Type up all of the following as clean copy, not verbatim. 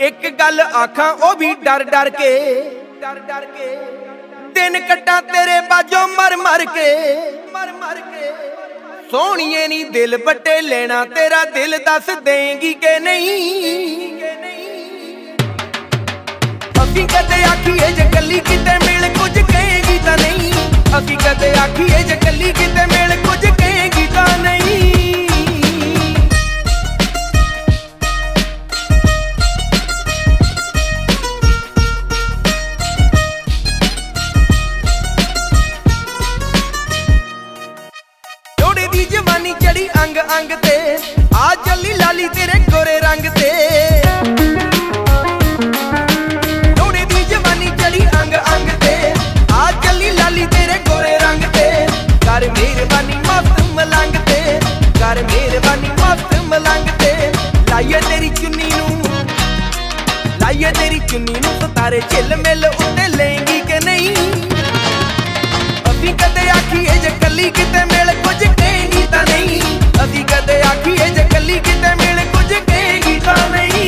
एक गल आखां ओ भी डर डर के दिन कट्टा तेरे बाजों मर मर के सोहणिए नी दिल बट्टे लेना तेरा दिल दस देंगी के नहीं। असीं कदे आखीए जे कली किते मिल कुछ कहेगी तां नहीं, असीं कदे आखीए जे कली किते मिल कुछ कहेगी तां नहीं। दी जवानी चढ़ी अंग अंग ते आ चली लाली तेरे गोरे रंग ते, जोड़े दी जवानी चढ़ी अंग अंग ते आ चली लाली तेरे गोरे रंग ते। कर मेहरबानी मस्त मलंग ते, कर मेहरबानी मस्त मलंग ते। लाइए तेरी चुन्नी नू, लाइए तेरी चुन्नी नू सितारे झिल मिल उत्ते लेंगी के नहीं। असीं कदे आखीए जे कली किते मिल कुछ कहेगी तां नहीं, असीं कदे आखीए जे कली किते मिल कुछ कहेगी तां नहीं।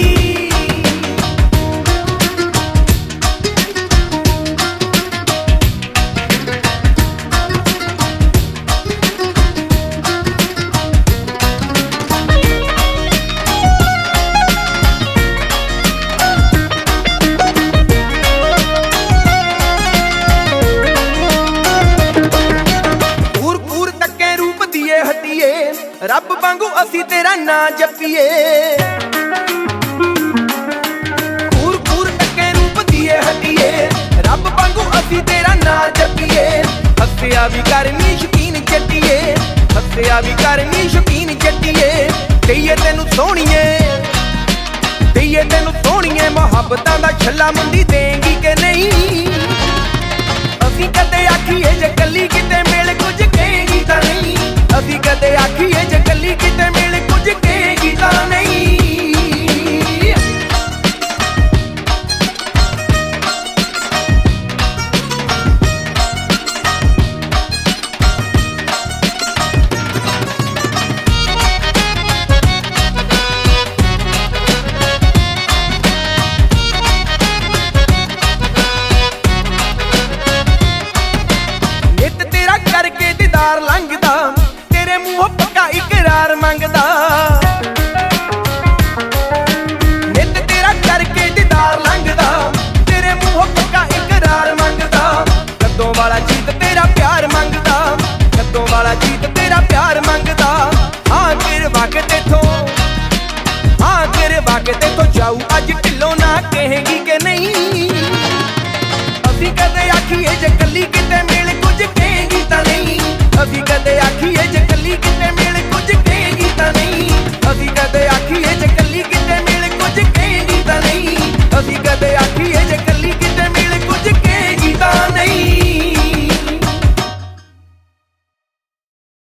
रब वांगू असी तेरा ना जपीए, कूर कूर टके रूप दिए हटिए। रब वांगू असी तेरा ना जपीए, हस्या भी करनी शकीन जट्टीए, हस्या भी करनी शकीन जट्टीए। दईए तेनू सोहणीए, दईए तेनू सोहणीए मुहब्बतां दा छल्ला मुंडी देंगी के नहीं। असी कदे आखीए जे कली किते मिल कुछ कहेगी तां नहीं, असी कदे आखीए जे कली किते मिल कुछ कहेगी तां नहीं। नित तेरा करके दीदार लंघदा, तेरे मुंहों पक्का इकरार मंगदा। नित तेरा करके दीदार लंघदा, तेरे मुंहों पक्का इकरार मंगदा। कदों वाला जीत तेरा प्यार मंगदा, कदों वाला जीत तेरा प्यार मंगदा। हाँ तेरे वाके तेथों, हाँ तेरे वाके तेथों जाऊ अज ढिलों ना कहेगी के नहीं। असीं कदे आखीए जे कली किते